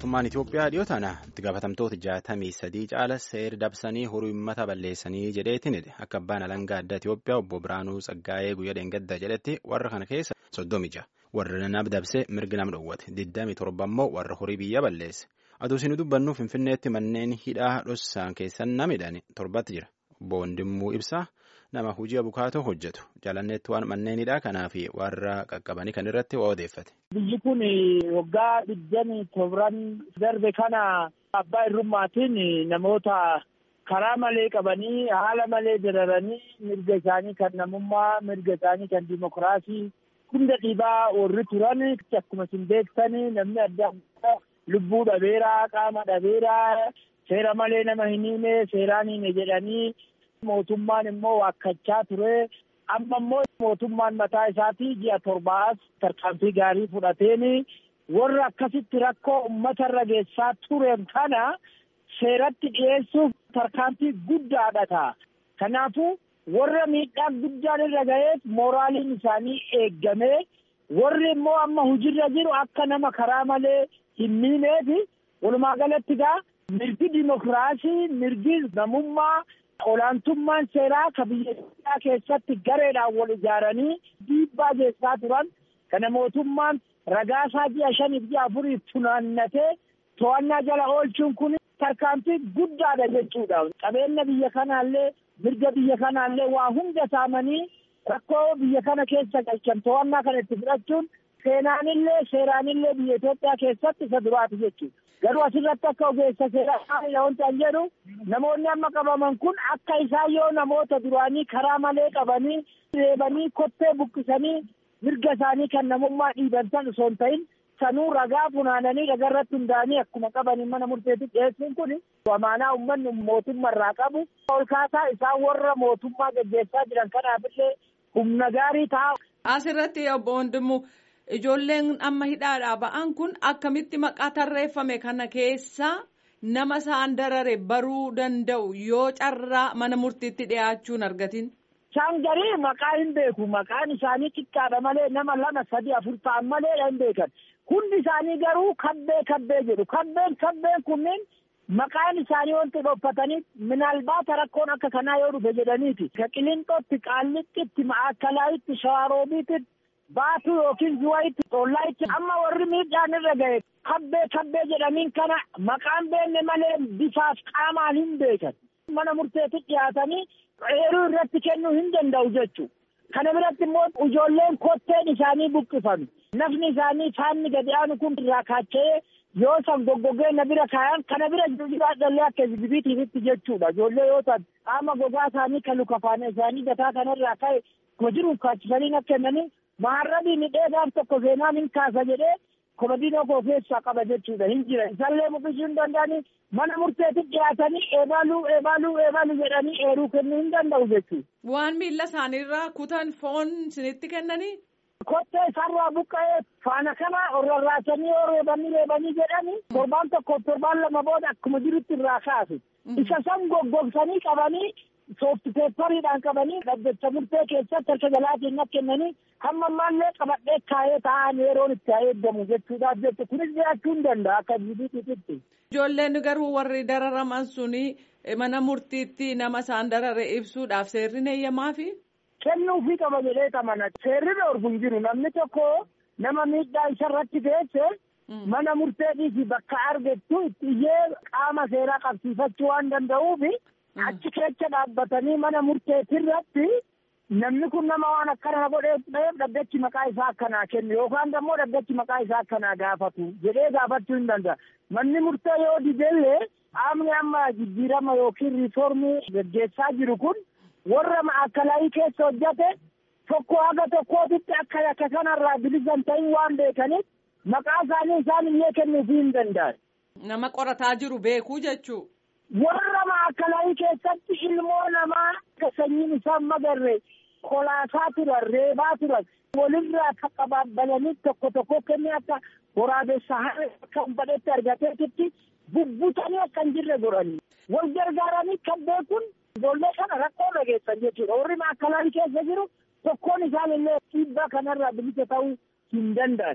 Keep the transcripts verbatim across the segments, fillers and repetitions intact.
mootummaan Itoophiyaa dhiyoo tana itti gaafatamtoota jaatamii sadii caala seera dabsanii horii uummata balleessanii jedheetiin akka abbaan alangaa addaa Itoophiyaa obbo Biraanuu Tsaggaayee guyyaa dheengadda jedhetti warra kana keessa soddomi ja'a warra nama dabsee mirgi nama dhowwate digdamii torba immoo warra horii biyya balleesse aduu isin dubbannu Finfinneetti manneen hidhaa dhossaan keessan namidhaan torbatti jira obbo Wandimuu Ibsaa nama hojii abukaatoo hojjetu jaalanneetti waan manneen hidhaa kanaa fi warra qaqqabanii kan irratti waa odeeffate. Biyyi kun waggaa digdamii torban darbe kana abbaa irrummaatiin namoota karaa malee qabanii haala malee dararanii mirga isaanii kan namummaa mirga isaanii kan dimokiraasii hunda dhiibaa warri turan akkuma isin beektanii namni adda addaa lubbuu dhabeeraa qaama dhabeeraa seera malee nama hin hime seeraan hime jedhanii. Mootummaan immoo waakkachaa ture amma immoo mootummaan mataa isaatii ji'a torbaas tarkaanfii gaarii fudhateen warra akkasitti rakkoo uummata irra geessaa turen kana seeratti dhiyeessuuf tarkaanfii guddaadha ta'a. Kanaafuu warra miidhaa guddaan irra ga'eef mooraaliin isaanii eeggamee warri immoo amma hojiirra jiru akka nama karaa malee hin miineefi walumaa galatti gaa mirgi dimokiraasii mirgi namummaa. Olaantummaan seeraa ka biyya Itoophiyaa keessatti gareedhaan wal ijaaranii dhiibbaa geessaa turan kana mootummaan ragaasaa ji'a shaniif ji'a afuriif funaannatee to'annaa jala oolchuun kun tarkaanfii guddaadha jechuudha. Qabeenya biyya kanaallee mirga biyya kanaallee waa hunda saamanii rakkoo biyya kana keessa galchan to'annaa kana itti fudhachuun seenaanillee seeraanillee biyya Itoophiyaa keessatti isa duraati jechuudha. Garuu asirratti akka ogeessa seeraa waan ta'an jedhu namoonni amma qabaman kun akka isaan yoo namoota duraanii karaa malee qabanii reebanii kottee buqqisanii mirga isaanii kan namummaa dhiiban san osoo hin ta'in sanuu ragaa funaananii ragarratti hundaanii akkuma qabanii mana murteetti dhiyeessuun kun amaanaa uummanni mootummaa irraa qabu ol kaasaa isaan warra mootummaa gaggeessaa jiran kanaafillee humna gaarii ta'a. Asirratti obbo Wandimuu. Ijoolleen amma hidhaadhaa ba'an kun akkamitti maqaa tarreeffame kana keessa nama isaan darare baruu danda'u yoo carraa mana murtiitti dhiyaachuun argatin. Isaan garii maqaa hin beeku maqaan isaanii xiqqaadha malee nama lama sadi afur ta'an malee hin beekan hundi isaanii garuu kabbee kabbee jedhu kabbeen kabbeen kunneen maqaan isaanii wanti dhophataniif minaalbaata rakkoon akka kanaa yoo dhufe jedhaniiti. Ka Qilinxootti Qaallixitti Ma'aakkalaayitti Shawaarobiitti. Baatu yookiin zuwayitti tollaayitti amma warri miidhaan irra ga'e kabbee kabbee jedhaniin kana maqaan beekne malee bifaaf qaamaan hin beekan. Mana murteetti dhiyaatanii eeruu irratti kennuu hin danda'u jechuudha. Kana biratti immoo ijoolleen kotteen isaanii buqqifame. Nafni isaanii faanni gadi aanu kun irraa kaacha'ee yoo san goggogee na bira kaayan kana bira jiraadhallee akka zibiitiifitti jechuudha. Ijoollee yoo ta'an qaama gogaa isaanii kan luka faana isaanii gataa kanarraa ka'e hojiiruuf kaachisanii akka kennanii. Maharrabii midheedhaan tokko seenaan hin kaasa jedhee komodiinoo koo keessaa qaba jechuudha hin jira isallee muqishuu hin danda'anii mana murteetti dhiyaatanii eebaaluu eebaaluu eebaaluu jedhanii eeruu kennuu hin danda'u jechuudha. Waan miilla isaaniirraa kutan foon isinitti kennanii. Kottee isaarraa buqqa'ee faana kana rarraasanii yoo reebanii reebanii jedhanii torbaan tokko torbaan lama booda akkuma jirutti irraa kaasu. Isa san goggogsanii qabanii. Soofti peepariidhaan qabanii dhaddacha murtee keessatti harka galaatiin kennanii hamma ammaallee qabadhee kaayee taa'an yeroon itti eeggamu jechuudhaaf jecha kunis jiraachuu hin danda'a akka jibiitiitti. Ijoolleen garuu warri dararaman suni mana murtiitti nama isaan darare ibsuudhaaf seerri eeyyamaafi. Kennuufii qaba jedhee tamana seerri dhoorgu hin jiru namni tokko nama miidhaa isarratti geesse mana murteetii bakka argettu itti iyyee qaama seeraa qabsiifachuu waan danda'uufi. Achi keessa dhaabbatanii mana murteetirratti namni kun nama waan akkana godhee ta'eef dhaddachi maqaa isaa akkanaa kennu yookaan immoo dhaddachi maqaa isaa akkanaa gaafatu jedhee gaafachuu hin danda'a. Manni murtee yoo didellee qaamni amma jijjiirama yookiin riiformii gaggeessaa jiru kun warra Ma'aakkalaayi keessa hojjate tokko haga tokkootitti akka yakka kanarraa bilisan ta'in waan beekaniif maqaa isaanii isaan illee kennuufii hin danda'an. Nama qorataa jiru beekuu jechuu. Warra Ma'aakkalaayi keessatti ilmoo namaa sanyiin isaan magarre kolaasaa turan reebaa turan walirraa akka qabaabbalanii tokko tokko kennee akka waraabessa harree akka badhetti argateetitti bubbutanii akka hin jirre godhanii wal gargaaranii kan beekun ijoollee kana rakkoo dhageessan jechuudha. Warri Ma'aakkalaayi keessa jiru tokkoon isaan illee dhiibbaa kanarraa bilisa ta'uu hin danda'an.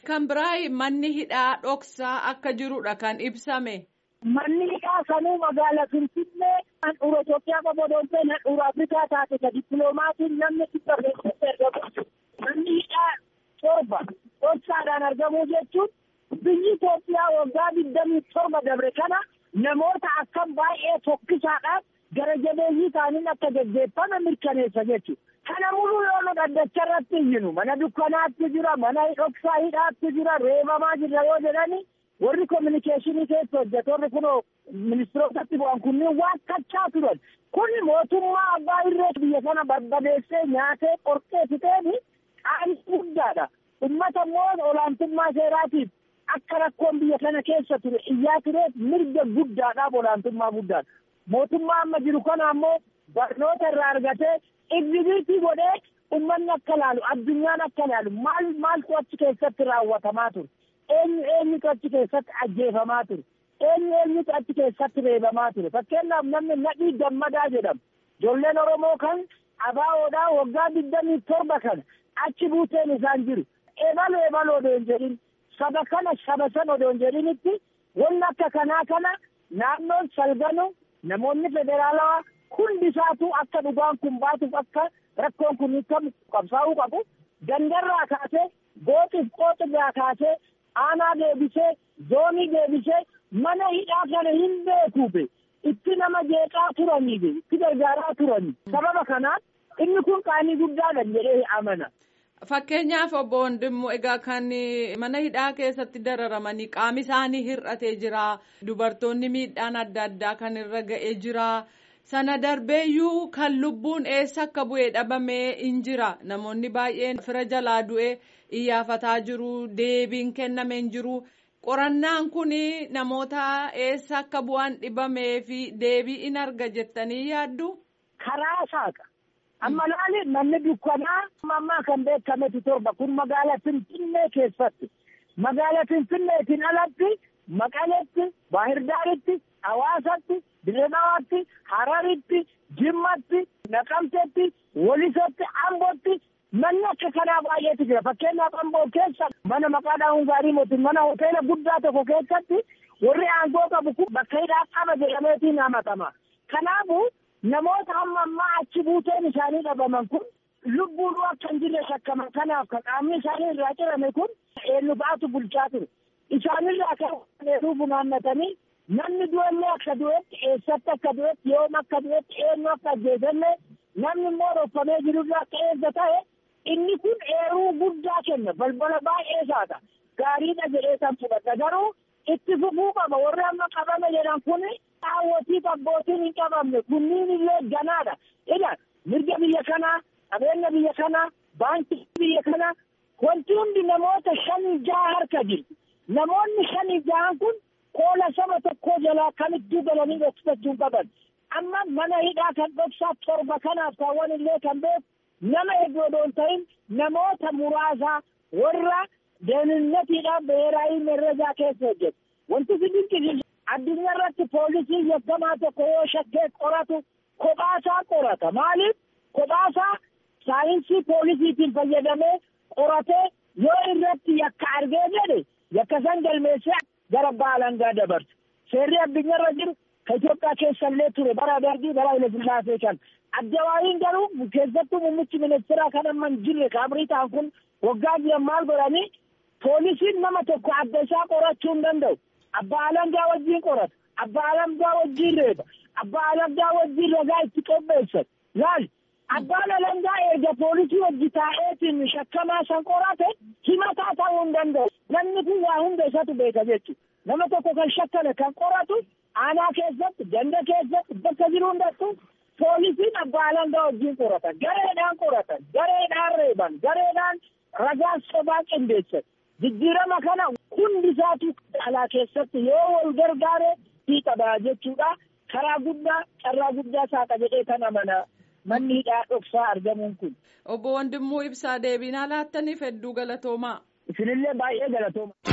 Kan biraa manni hidhaa dhoksaa akka jirudha kan ibsame. Manni hidhaa sanuu magaalaa Finfinnee handhuura Itoophiyaa qaboodoontee handhuura Afrikaa taate ka dippiloomaatiin namni dhibba keessatti argamu. Manni hidhaa torba dhoksaadhaan argamuu jechuun biyyi Itoophiyaa waggaa digdamii torba dabre kana namoota akkam baay'ee tokkisaadhaan gara jabeeyyii ta'aniin akka gaggeeffame mirkaneessa jechuudha. Kana muluu yoo nu dhaddacha irratti iyyinu mana dukkanaatti jira, mana dhoksaa hidhaatti jira, reebamaa jira yoo jedhani warri kominikeeshinii keessa hojjetoonni kunoo ministirootatti bu'an kunniin waan kachaa turan. Kuni mootummaa abbaa irree biyya kana barbadeessee nyaatee qorqee fixeeni qaanii guddaadha. Uummata immoo olaantummaa seeraatiif akka rakkoon biyya kana keessa ture iyyaa tureef mirga guddaadhaaf olaantummaa guddaadha. Mootummaa amma jiru kana ammoo barnoota irraa argatee egzibiitii godhee uummanni akka laalu addunyaan akka laalu maal maaltu achi keessatti raawwatamaa ture. Eenyu eenyutu achi keessatti ajjeefamaa ture. Eenyu eenyutu achi keessatti reebamaa ture. Fakkeenyaaf namni Nadhii Gammadaa jedhamu. Ijoolleen Oromoo kan abaawoodhaa waggaa digdamii torba kana achi buuteen isaan jiru. Eebal eebal odoo hin jedhin saba kana saba san odoo hin jedhinitti wanni akka kanaa kana naannoon salganu namoonni federaalawaa hundi isaatu akka dhugaan kun baatuuf akka rakkoon kun hiikamu qabsaa'uu qabu. Gandarraa kaasee gooxiif qooxirraa kaasee aanaa deebisee zoonii deebisee mana hidhaa kana hin beekuufe itti nama jeeqaa turaniifi itti gargaaraa turanii sababa kanaaf inni kun qaanii guddaadha jedhee amana. Fakkeenyaaf obbo Wandimmoo egaa kan mana hidhaa keessatti dararamanii qaami isaanii hir'atee jira. Dubartoonni miidhaan adda addaa kan irra ga'ee jira. Sana darbeeyyuu kan lubbuun eessa akka bu'ee dhabamee hin jira. Namoonni baay'een fira jalaa du'ee iyyafataa jiru. Deebiin kennamee hin jiru. Qorannaan kun namoota eessa akka bu'aan dhibamee fi deebii in arga jettanii yaaddu? Karaa saaqa. Amma laali manni dukkanaa ammaa kan beekametu torba kun magaalaa Finfinnee keessatti. Magaalaa Finfinneetiin alatti Maqaleetti, Baahirdaaritti, Hawaasatti, Dirreedhawaatti, Hararitti, Jimmatti, Naqamteetti, Walisotti, Ambootti manni akka kanaa baay'eetu jira. Fakkeenyaaf Amboo keessa mana maqaadhaan Hungaarii mootiin mana hoteela guddaa tokko keessatti warri aangoo qabu kun bakka hidhaa qaba jedhameetiin hamatama. Kanaafuu namoota amma ammaa achi buuteen isaanii dhabaman kun lubbuun akka hin jirre shakkaman kanaaf kan qaamni isaanii irraa cirame kun eenyu ba'atu bulchaa ture. Isaanirraa kan dheeruu funaannatanii namni du'ellee akka du'etti eessatti akka du'etti yoom akka du'etti eenyu akka ajjeefame namni immoo roffamee jirurraa akka eessa ta'e inni kun eeruu guddaa kenna balbala baay'ee saata gaariidha jedhee kan fudhata garuu itti fufuu qaba warri amma qabame jedhan kun daawwatii abbootiin hin qabamne kunniin illee ganaadha. Ila mirga biyya kanaa qabeenya biyya kanaa baankii biyya kanaa wanti hundi namoota shanii jaha harka jiru. Namoonni shanii jahan kun qoola saba tokkoo jalaa kan iddoo galanii dhoksachuu qaban. Amma mana hidhaa kan dhoksaa torba kanaaf kaawwan illee kan beeku nama hedduu odoo hin ta'in namoota muraasa warra deeninatiidhaan beeraayii merrejaa keessa hojjetu. Wanti si dinqisiisu addunyaa irratti poolisii yakkamaa tokko yoo shakkee qoratu kophaasaa qorata. Maaliif? Kophaasaa saayinsii poolisiitiin fayyadamee qoratee yoo irratti yakka argee jedhe yakka san galmeessee gara baalangaa dabarsa. Seerri addunyaa irra jiru ka Itoophiyaa keessa illee ture bara Dargii bara Hayilasillaasee kan. Addawaayiin garuu keessattuu muummichi ministeeraa kan amma hin jirre kaabrii ta'an kun waggaa jiran maal godhanii poolisiin nama tokko adda isaa qorachuu hin danda'u. Abbaa alangaa wajjin qorata. Abbaa alangaa wajjin reeba. Abbaa alangaa wajjin ragaa itti qopheessan. Laal abbaan alangaa erga poolisii wajji taa'eetiin shakkamaa san qorate himataa ta'uu hin danda'u. Namni kun waa hunda isatu beeka jechuudha. Nama tokko kan shakkame kan qoratu aanaa keessatti ganda keessatti bakka jiru hundattuu poolisiin abbaa alangaa wajjin qorata. Gareedhaan qoratan. Gareedhaan reeban. Gareedhaan ragaa sobaa qindeessan. Jijjiirama kana hundi isaatu alaa keessatti yoo wal gargaare hiiqabaa jechuudha. Karaa guddaa carraa guddaa saaqa jedhee kan amana manni hidhaa dhoksaa argamuun kun. Obbo Wandimmoo Ibsaa deebiin laattaniif hedduu galatoomaa. Isinillee baay'ee galatooma.